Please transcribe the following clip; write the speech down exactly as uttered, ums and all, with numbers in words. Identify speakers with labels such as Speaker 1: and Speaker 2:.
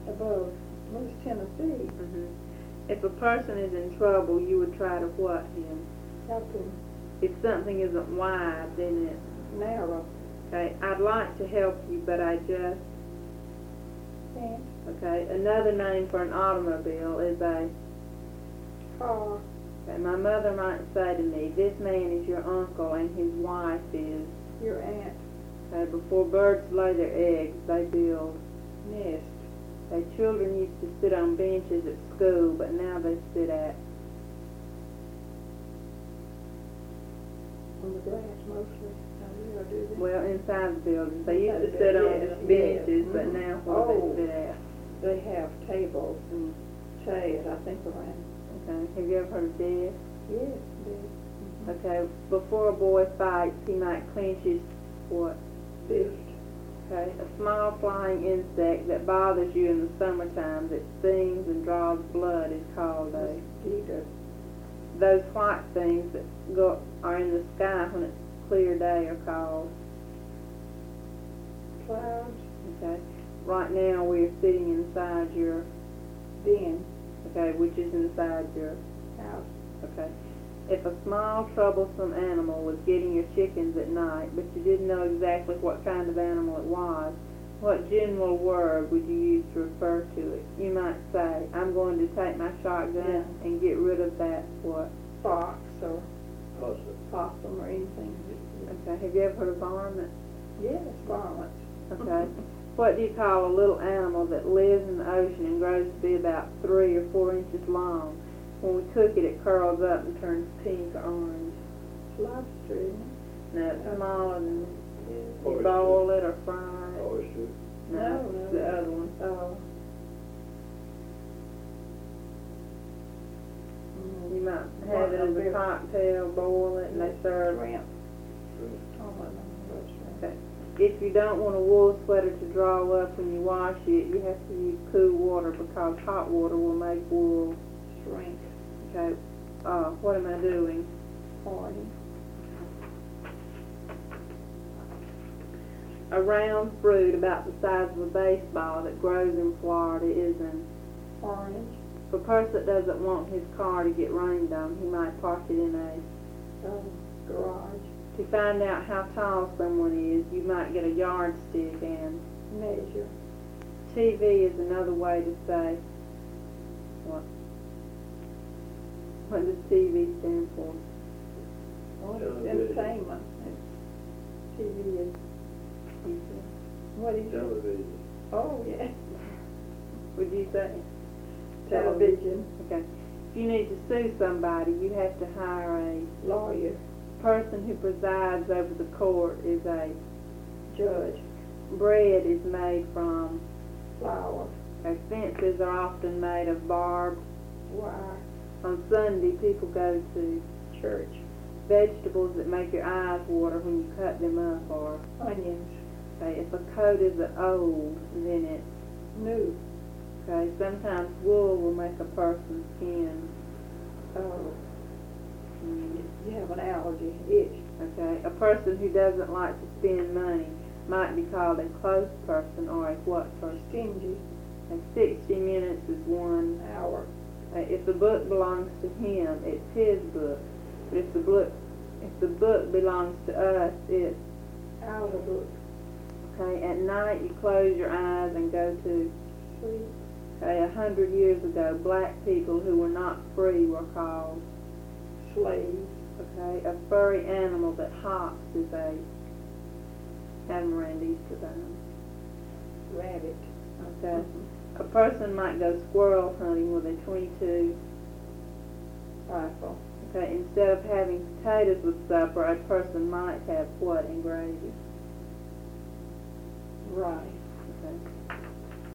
Speaker 1: above East Tennessee.
Speaker 2: Mm-hmm. If a person is in trouble, you would try to what him?
Speaker 1: Help him
Speaker 2: If something isn't wide, then it's
Speaker 1: narrow.
Speaker 2: okay. I'd like to help you, but I just
Speaker 1: Can't.
Speaker 2: okay. Another name for an automobile is a
Speaker 1: Car.
Speaker 2: okay. My mother might say to me, "This man is your uncle, and his wife is."
Speaker 1: Your aunt.
Speaker 2: Okay. Before birds lay their eggs, they build
Speaker 1: Nest.
Speaker 2: Okay. Children used to sit on benches at school, but now they sit at
Speaker 1: On the grass mostly. I really do that.
Speaker 2: well inside the buildings. They used to
Speaker 1: Inside the
Speaker 2: sit on
Speaker 1: building, yes,
Speaker 2: benches,
Speaker 1: yes.
Speaker 2: but
Speaker 1: Mhm.
Speaker 2: now what do
Speaker 1: Oh.
Speaker 2: they sit at?
Speaker 1: They have tables
Speaker 2: Mm.
Speaker 1: chairs, I think, around.
Speaker 2: Okay. Have you ever heard of death?
Speaker 1: Yes, they.
Speaker 2: Okay. Before a boy fights, he might clench his what?
Speaker 1: Fist.
Speaker 2: Okay. A small flying insect that bothers you in the summertime that stings and draws blood is called a.
Speaker 1: Mosquito.
Speaker 2: Those white things that go are in the sky when it's clear day are called.
Speaker 1: Clouds.
Speaker 2: Okay. Right now we're sitting inside your
Speaker 1: Den.
Speaker 2: okay, which is inside your
Speaker 1: House.
Speaker 2: okay. If a small troublesome animal was getting your chickens at night, but you didn't know exactly what kind of animal it was, what general word would you use to refer to it? You might say, "I'm going to take my shotgun
Speaker 1: Yeah.
Speaker 2: and get rid of that what?"
Speaker 1: Fox or
Speaker 3: Possum.
Speaker 1: possum or anything.
Speaker 2: Okay. Have you ever heard of varmint?
Speaker 1: Yes, varmints.
Speaker 2: Okay. What do you call a little animal that lives in the ocean and grows to be about three or four inches long? When we cook it, it curls up and turns pink or orange.
Speaker 1: Lobster, isn't
Speaker 2: No, it's smaller than
Speaker 1: it?
Speaker 2: you
Speaker 3: Oyster.
Speaker 2: boil it or fry it.
Speaker 3: Oyster.
Speaker 2: No,
Speaker 1: No,
Speaker 2: it's
Speaker 1: no.
Speaker 2: the other one.
Speaker 1: Oh.
Speaker 2: You might have it as a cocktail, boil it, and they serve.
Speaker 1: Shrimp.
Speaker 3: Shrimp.
Speaker 1: Oh, I don't know about shrimp.
Speaker 2: Okay. If you don't want a wool sweater to draw up when you wash it, you have to use cool water because hot water will make wool.
Speaker 1: Shrink.
Speaker 2: Okay. Uh, what am I doing?
Speaker 1: Party.
Speaker 2: A round fruit about the size of a baseball that grows in Florida is an.
Speaker 1: Orange.
Speaker 2: If a person doesn't want his car to get rained on, he might park it in a.
Speaker 1: Um, garage.
Speaker 2: To find out how tall someone is, you might get a yardstick and.
Speaker 1: Measure.
Speaker 2: T V is another way to say. What? What does T V stand for?
Speaker 1: Oh, it's
Speaker 3: Television.
Speaker 1: entertainment. It's T V is. What is it?
Speaker 3: Television.
Speaker 1: Oh, yeah.
Speaker 2: Would you say?
Speaker 1: Television.
Speaker 2: Okay. If you need to sue somebody, you have to hire a
Speaker 1: Lawyer.
Speaker 2: person who presides over the court is a.
Speaker 1: Judge.
Speaker 2: Bread is made from.
Speaker 1: Flour.
Speaker 2: Okay, fences are often made of barbed.
Speaker 1: Wire.
Speaker 2: On Sunday, people go to
Speaker 1: Church.
Speaker 2: vegetables that make your eyes water when you cut them up are.
Speaker 1: Onions.
Speaker 2: Okay, if a coat is old, then it's.
Speaker 1: New.
Speaker 2: Okay, sometimes wool will make a person's skin.
Speaker 1: Oh,
Speaker 2: Mm,
Speaker 1: you have an allergy. Itch.
Speaker 2: okay, a person who doesn't like to spend money might be called a close person or a what person?
Speaker 1: Stingy.
Speaker 2: And sixty minutes is one.
Speaker 1: Hour.
Speaker 2: Uh, if the book belongs to him, it's his book. But if the book, if the book belongs to us, it's
Speaker 1: Our book.
Speaker 2: okay. At night, you close your eyes and go to.
Speaker 1: Sleep.
Speaker 2: Okay, a hundred years ago, black people who were not free were called.
Speaker 1: Slave.
Speaker 2: Okay, a furry animal that hops is a. Catamaran Easterbound.
Speaker 1: Rabbit.
Speaker 2: Okay. A person might go squirrel hunting with a twenty-two.
Speaker 1: Rifle.
Speaker 2: Okay, instead of having potatoes with supper, a person might have what in gravy?
Speaker 1: Rice.
Speaker 2: Okay.